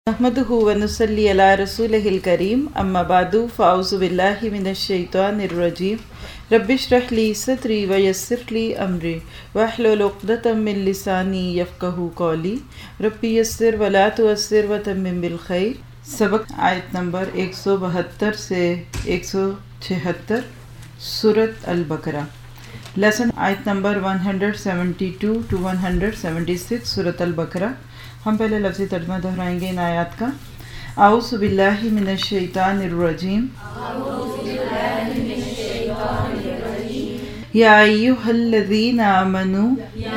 نحمدہ ونصلی علی رسولہ الکریم اما بعد فاعوذ باللہ من الشیطان الرجیم رب اشرح لی صدری ویسر لی امری واحلل عقدۃ من لسانی یفقہوا قولی رب یسر ولا تعسر وتمم بالخیر۔ سبق آیت نمبر 172 سے 176 سورۃ البقرہ۔ لیسن آیت نمبر 172 to 176 سورۃ البقرہ۔ ہم پہلے لفظی ترجمہ دہرائیں گے ان آیات کا۔ اعوذ باللہ من الشیطان الرجیم یا ایھا الذین آمنوا،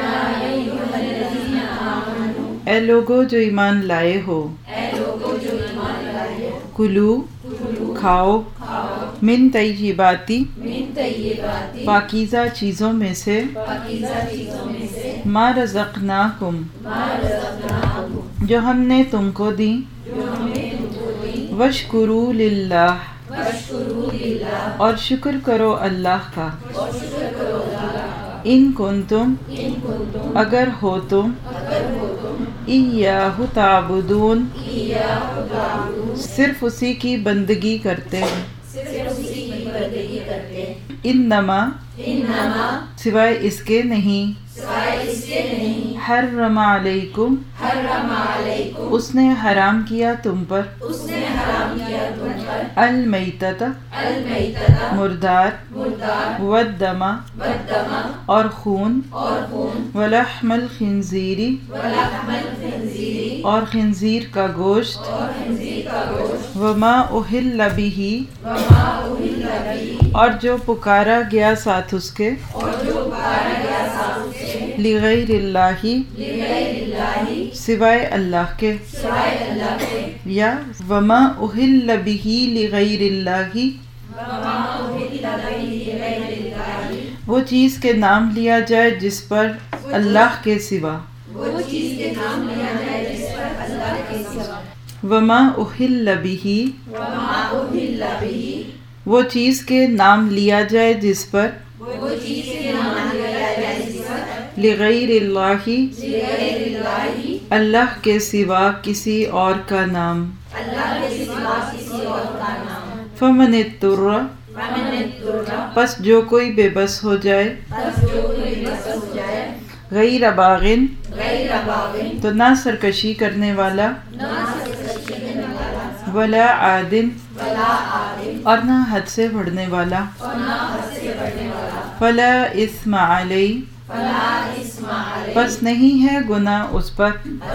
اے لوگو جو ایمان لائے ہو، کلو کھاؤ، من طیباتی پاکیزہ چیزوں میں سے، ما رزقناکم جو ہم نے تم کو دی، واشکروا للہ اور شکر کرو اللہ کا، ان کنتم اگر ہو تم، ایاہ تعبدون صرف اسی کی بندگی کرتے ہیں، انما سوائے اس کے نہیں، حرم علیکم اس نے حرام کیا تم پر، المیتۃ مردار، والدم اور خون، ولحم الخنزیر اور خنزیر کا گوشت، وما اہل بہ اور جو پکارا گیا ساتھ اس کے، لغیر اللہ سوائے اللہ کے، یا وما اہل بہ لغیر اللہ وہ چیز کے نام لیا جائے جس پر اللہ کے سوا، وما اہل بہ وہ چیز کے نام لیا جائے جس پر، لغیر اللہ اللہ کے سوا کسی اور کا نام، فمن اضطر پس جو کوئی بے بس ہو جائے، غیر باغن تو نہ سرکشی کرنے والا، ولا عادن اور نہ حد سے بڑھنے والا، فلا اثم علیہ پس نہیں ہے گناہ اس پر،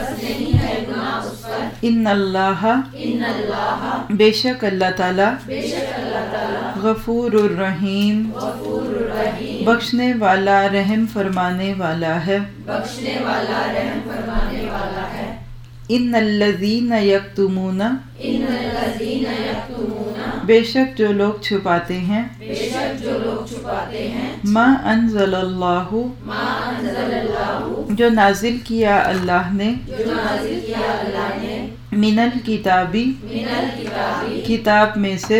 ان اللہ بے شک اللہ تعالی، غفور الرحیم بخشنے والا رحم فرمانے والا ہے، ان الذین یکتمون بے شک جو لوگ چھپاتے ہیں، ما انزل اللہ جو نازل کیا اللہ نے، من الکتابی کتاب میں سے،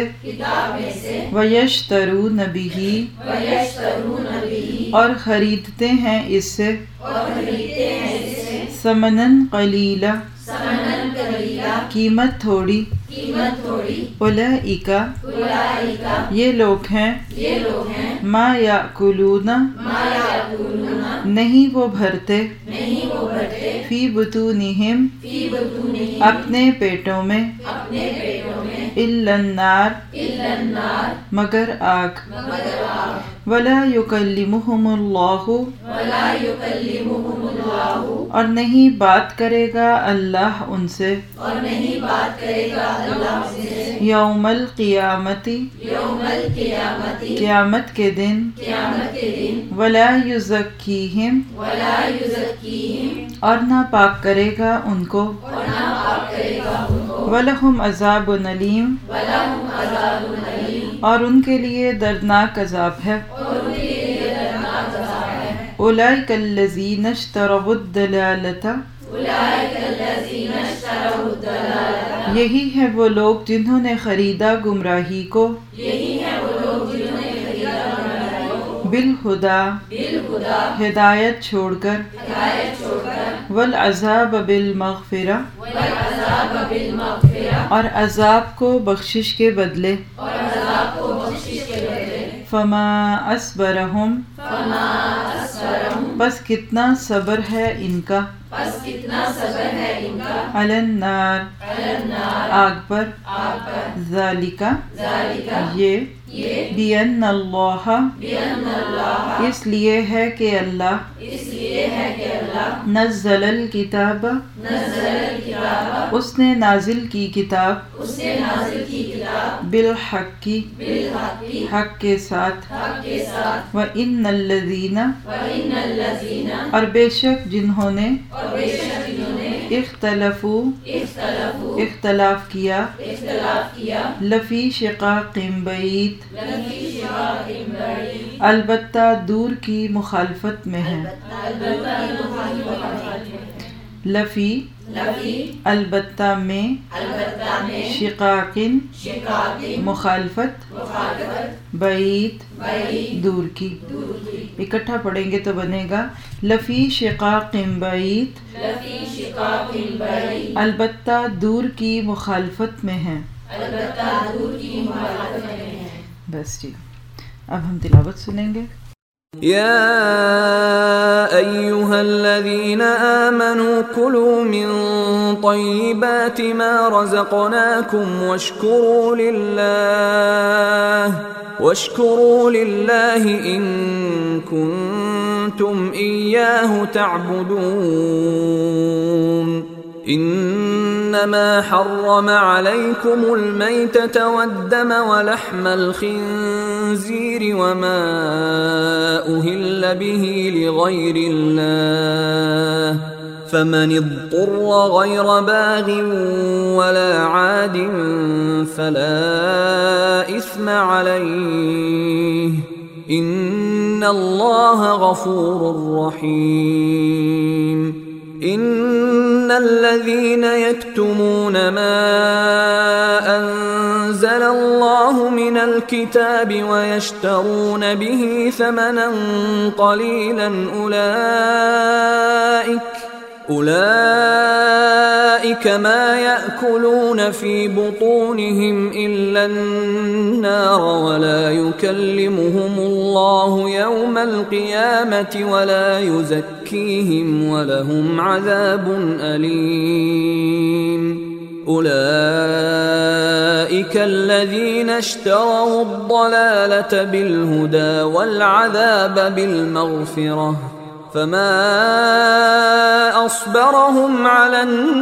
ویشترون بہ اور خریدتے ہیں اس سے، ثمناً قلیلا قیمت تھوڑی، اولئک یہ لوگ ہیں، ما یاکلون نہیں وہ بھرتے، فی بطونہم اپنے پیٹوں میں، الا النار مگر آگ، ولا یکلمہم اللہ اور نہیں بات کرے گا اللہ ان سے، یوم القیامت قیامت کے دن، ولا یزکیہم اور نہ پاک کرے گا ان کو، وَلَهُمْ عَذَابٌ علیم اور ان کے لیے دردناک عذاب ہے، اولئک الذین اشتروا الضلالۃ یہی ہے وہ لوگ جنہوں نے خریدا گمراہی کو، بالہدا ہدایت چھوڑ کر، والعذاب بالمغفرہ اور عذاب کو بخشش کے بدلے فما اصبرہم بس کتنا صبر ہے ان کا علی النار آگ پر ذالکا یہ بِأَنَّ اللَّهَ اس لیے ہے کہ اللہ نزل الکتاب اس نے نازل کی کتاب بالحق حق کے ساتھ وَإِنَّ الَّذِينَ اور بے شک جنہوں نے اختلاف کیا لفی شقاق بعید البتہ دور کی مخالفت میں ہے لفی البتہ میں شقاق مخالفت بعید دور کی اکٹھا پڑھیں گے تو بنے گا لفی شقاق بعید البتہ دور کی مخالفت میں ہے بس جی اب ہم تلاوت سنیں گے يا أيها الذين آمنوا كلوا من طيبات ما رزقناكم واشكروا لله إن كنتم إياه تعبدون إنما حرم عليكم الميتة والدم ولحم الخنزير وما أهل به لغير الله فمن اضطر غير باغ ولا عاد فلا إثم عليه إن الله غفور رحيم إن الذين يكتمون ما أنزل الله من الكتاب ويشترون به ثمنا قليلا أولئك ما يأكلون في بطونهم إلا النار ولا يكلمهم الله يوم القيامة ولا يزكيهم ولهم عذاب أليم أولئك الذين اشتروا الضلالة بالهدى والعذاب بالمغفرة فما أصبرهم على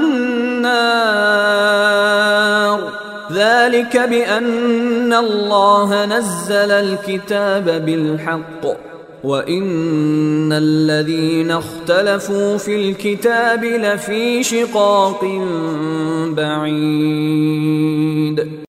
النار ذلك بأن الله نزل الكتاب بالحق وإن الذين اختلفوا في الكتاب لفي شقاق بعيد